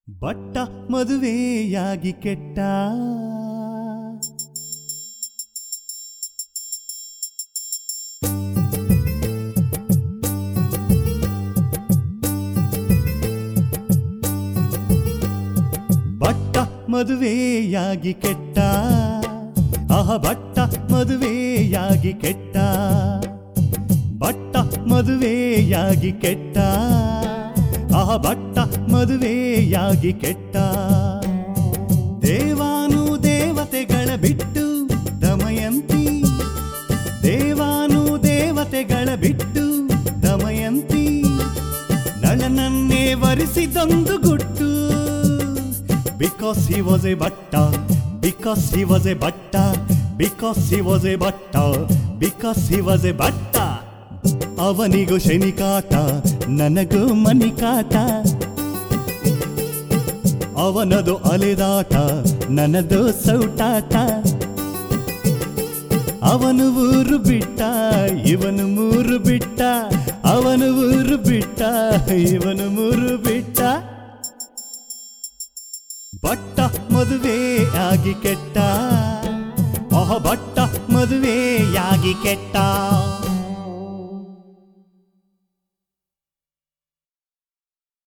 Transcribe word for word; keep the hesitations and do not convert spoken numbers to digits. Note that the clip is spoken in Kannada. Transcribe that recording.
ಬಟ್ಟ ಮದುವೆಯಾಗಿ ಕೆಟ್ಟ. ಬಟ್ಟ ಮದುವೆಯಾಗಿ ಕೆಟ್ಟ. ಆಹ ಬಟ್ಟ ಮದುವೆಯಾಗಿ ಕೆಟ್ಟ. ಬಟ್ಟ ಮದುವೆಯಾಗಿ ಕೆಟ್ಟ. ಆಹ ಬಟ್ಟ ಮದುವೆಯಾಗಿ ಕೆಟ್ಟ. ದೇವಾನು ದೇವತೆಗಳ ಬಿಟ್ಟು ದಮಯಂತಿ. ದೇವಾನು ದೇವತೆಗಳ ಬಿಟ್ಟು ದಮಯಂತಿ. ನಳನನ್ನೇ ವರಿಸಿದೊಂದು ಗುಟ್ಟು. Because he was a batta, because he was a batta, because he was a batta, because he was a batta. ಅವನಿಗೂ ಶನಿಕಾಟ, ನನಗೂ ಮನಿಕಾಟ. ಅವನದು ಅಲೆದಾಟ, ನನ್ನದು ಸೌಟಾಟ. ಅವನು ಊರು ಬಿಟ್ಟ, ಇವನು ಮೂರು ಬಿಟ್ಟ. ಅವನು ಊರು ಬಿಟ್ಟ, ಇವನು ಮೂರು ಬಿಟ್ಟ. ಬಟ್ಟ ಮದುವೆಯಾಗಿ ಕೆಟ್ಟ. ಆಹ ಬಟ್ಟ ಮದುವೆಯಾಗಿ ಕೆಟ್ಟ.